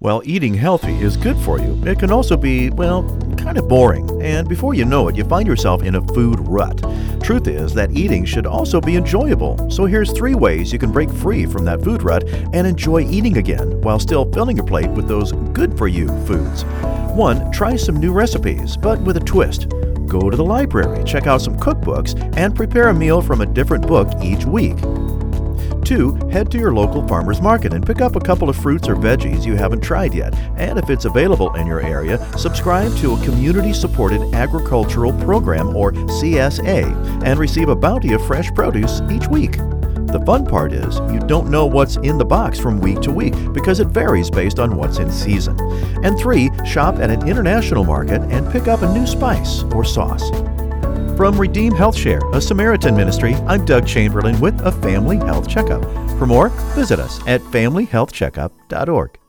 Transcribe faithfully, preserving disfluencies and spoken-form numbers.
While eating healthy is good for you, it can also be, well, kind of boring. And before you know it, you find yourself in a food rut. Truth is that eating should also be enjoyable. So here's three ways you can break free from that food rut and enjoy eating again while still filling your plate with those good-for-you foods. One, try some new recipes, but with a twist. Go to the library, check out some cookbooks, and prepare a meal from a different book each week. Two, head to your local farmer's market and pick up a couple of fruits or veggies you haven't tried yet. And if it's available in your area, subscribe to a community-supported agricultural program, or C S A, and receive a bounty of fresh produce each week. The fun part is you don't know what's in the box from week to week because it varies based on what's in season. And three, shop at an international market and pick up a new spice or sauce. From Redeem Health Share, a Samaritan ministry, I'm Doug Chamberlain with a Family Health Checkup. For more, visit us at family health checkup dot org.